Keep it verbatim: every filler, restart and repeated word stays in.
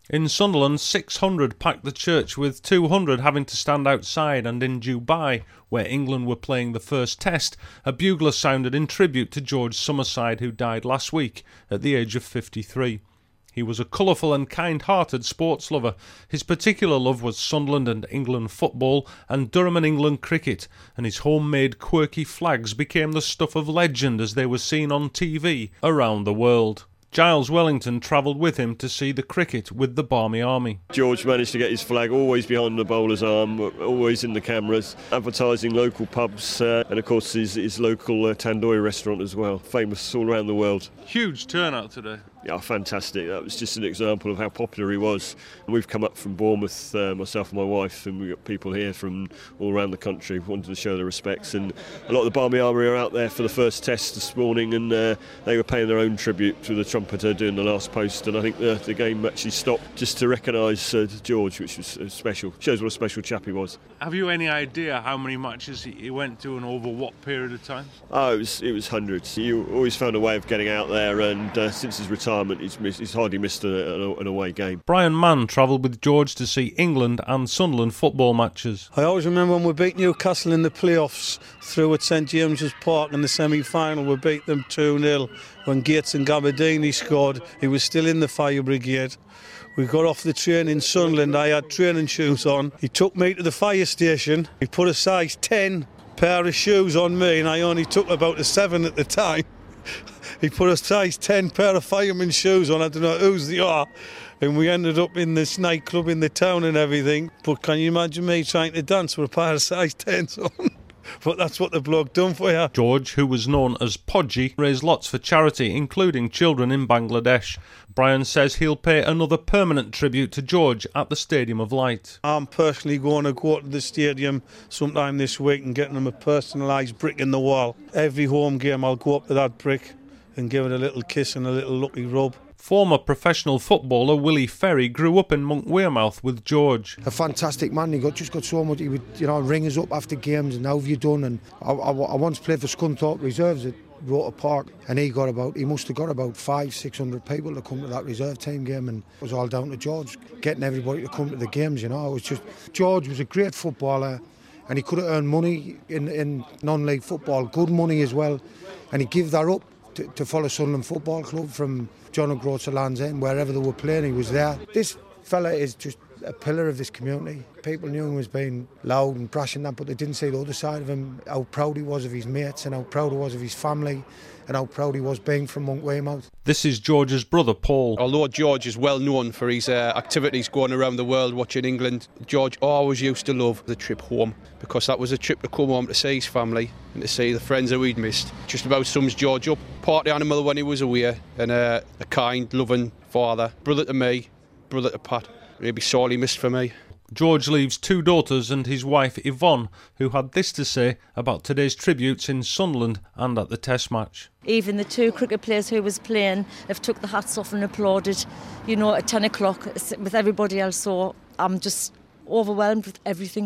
In Sunderland, six hundred packed the church, with two hundred having to stand outside, and in Dubai, where England were playing the first test, a bugler sounded in tribute to George Summerside, who died last week at the age of fifty-three. He was a colourful and kind-hearted sports lover. His particular love was Sunderland and England football and Durham and England cricket, and his homemade quirky flags became the stuff of legend as they were seen on T V around the world. Giles Wellington travelled with him to see the cricket with the Barmy Army. George managed to get his flag always behind the bowler's arm, always in the cameras, advertising local pubs uh, and of course his, his local uh, tandoori restaurant as well, famous all around the world. Huge turnout today. Yeah, fantastic. That was just an example of how popular he was. We've come up from Bournemouth, uh, myself and my wife, and we've got people here from all around the country who wanted to show their respects. And a lot of the Barmy Army are out there for the first test this morning, and uh, they were paying their own tribute to the trumpeter doing the last post. And I think the, the game actually stopped just to recognise uh, George, which was uh, special. Shows what a special chap he was. Have you any idea how many matches he went to and over what period of time? Oh, it was, it was hundreds. He always found a way of getting out there, and uh, since his retirement, He's, missed, he's hardly missed a, an away game. Brian Mann travelled with George to see England and Sunderland football matches. I always remember when we beat Newcastle in the playoffs through at St James's Park in the semi-final. We beat them two nil when Gates and Gabardini scored. He was still in the fire brigade. We got off the train in Sunderland. I had training shoes on. He took me to the fire station. He put a size ten pair of shoes on me, and I only took about a seven at the time. He put a size ten pair of fireman's shoes on, I don't know whose they are, and we ended up in this nightclub in the town and everything. But can you imagine me trying to dance with a pair of size tens on? But that's what the bloke done for you. George, who was known as Podgy, raised lots for charity, including children in Bangladesh. Brian says he'll pay another permanent tribute to George at the Stadium of Light. I'm personally going to go to the stadium sometime this week and getting them a personalised brick in the wall. Every home game I'll go up to that brick and give it a little kiss and a little lucky rub. Former professional footballer Willie Ferry grew up in Monk Wearmouth with George. A fantastic man. He got just got so much. He would, you know, ring us up after games and how have you done? And I, I, I once played for Scunthorpe Reserves at Rotor Park, and he got about he must have got about five, six hundred people to come to that reserve team game, and it was all down to George getting everybody to come to the games. You know, it was just George was a great footballer, and he could have earned money in in non-league football, good money as well, and he gave that up to, to follow Sunderland Football Club from John O'Groats to Land's End, wherever they were playing, he was there. This fella is just a pillar of this community. People knew him as being loud and brash and that, but they didn't see the other side of him, how proud he was of his mates and how proud he was of his family and how proud he was being from Monk Wearmouth. This is George's brother, Paul. Although George is well known for his uh, activities going around the world watching England, George always used to love the trip home, because that was a trip to come home to see his family and to see the friends that we'd missed. Just about sums George up. Party animal when he was away, and uh, a kind, loving father. Brother to me, brother to Pat. He'll be sorely missed for me. George leaves two daughters and his wife Yvonne, who had this to say about today's tributes in Sunderland and at the Test match. Even the two cricket players who was playing have took the hats off and applauded, you know, at ten o'clock with everybody else. So I'm just overwhelmed with everything.